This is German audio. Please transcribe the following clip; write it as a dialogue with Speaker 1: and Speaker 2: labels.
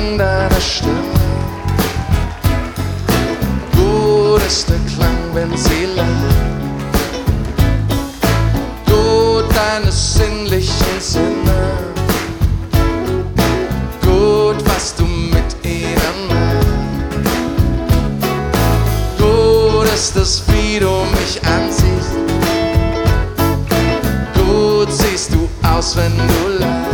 Speaker 1: Klang deiner Stimme. Gut ist der Klang, wenn sie lacht. Gut deine sinnlichen Sinne. Gut, was du mit ihnen machst. Gut ist es, wie du mich ansiehst. Gut siehst du aus, wenn du lachst.